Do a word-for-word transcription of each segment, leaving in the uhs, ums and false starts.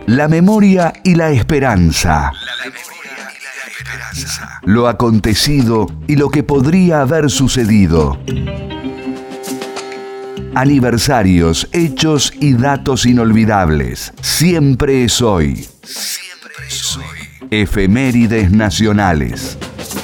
La memoria y la esperanza. La memoria y la esperanza. Lo acontecido y lo que podría haber sucedido. Aniversarios, hechos y datos inolvidables. Siempre es hoy. Siempre es hoy. Efemérides nacionales.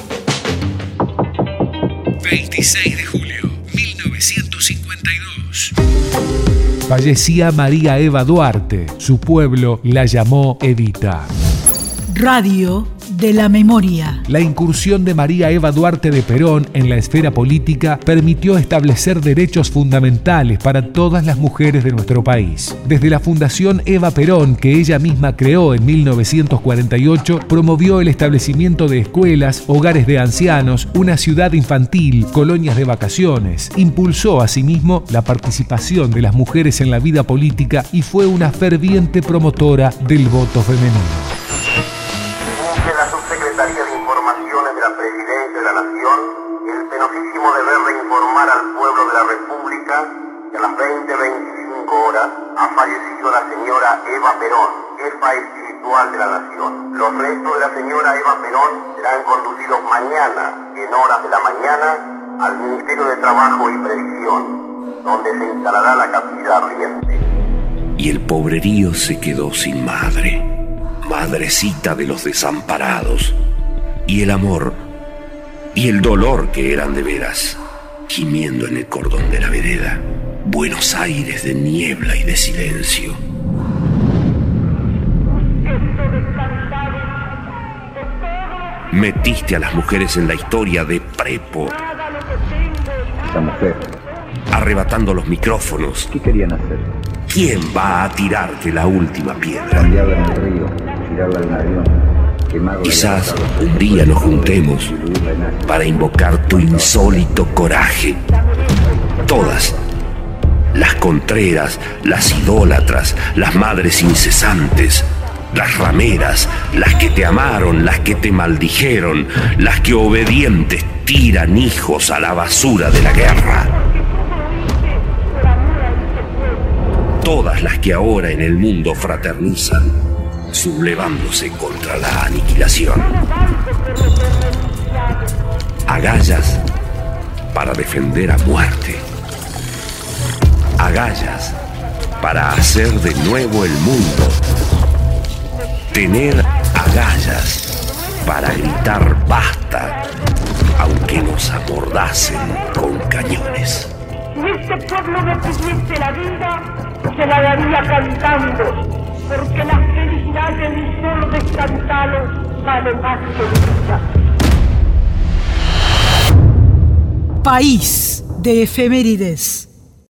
veintiséis de julio, mil novecientos cincuenta y dos. Fallecía María Eva Duarte. Su pueblo la llamó Evita. Radio de la memoria. La incursión de María Eva Duarte de Perón en la esfera política permitió establecer derechos fundamentales para todas las mujeres de nuestro país. Desde la Fundación Eva Perón, que ella misma creó en mil novecientos cuarenta y ocho, promovió el establecimiento de escuelas, hogares de ancianos, una ciudad infantil, colonias de vacaciones. Impulsó asimismo la participación de las mujeres en la vida política y fue una ferviente promotora del voto femenino. Al pueblo de la República que a las veinte veinticinco horas ha fallecido la señora Eva Perón, jefa espiritual de la nación. Los restos de la señora Eva Perón serán conducidos mañana, en horas de la mañana, al Ministerio de Trabajo y Previsión, donde se instalará la capilla ardiente. Y el pobrerío se quedó sin madre, madrecita de los desamparados, y el amor y el dolor que eran de veras. Gimiendo en el cordón de la vereda, Buenos Aires de niebla y de silencio. Metiste a las mujeres en la historia de prepo. Esa mujer. Arrebatando los micrófonos. ¿Qué querían hacer? ¿Quién va a tirarte la última piedra? Cambiarla en el río, tirarla en un avión. Quizás un día nos juntemos para invocar tu insólito coraje. Todas, las contreras, las idólatras, las madres incesantes, las rameras, las que te amaron, las que te maldijeron, las que obedientes tiran hijos a la basura de la guerra. Todas las que ahora en el mundo fraternizan, sublevándose contra la aniquilación. Agallas para defender a muerte. Agallas para hacer de nuevo el mundo. Tener agallas para gritar basta, aunque nos amordacen con cañones. Si este pueblo me pidiese la vida, se la daría cantando. Porque la felicidad de mi solo descantalos vale más que mi vida. País de efemérides.